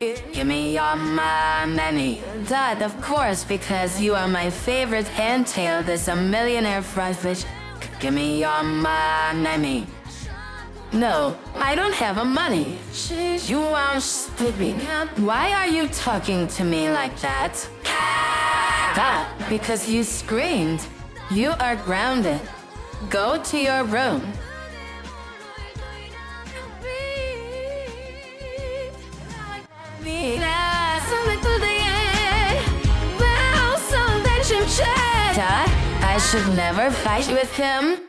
Give me your money. Dad, of course, because you are my favorite handtail. This a millionaire frogfish. Give me your money. No, I don't have a money. You are stupid. Why are you talking to me like that? That, because you screamed. You are grounded. Go to your room. I should never fight with him.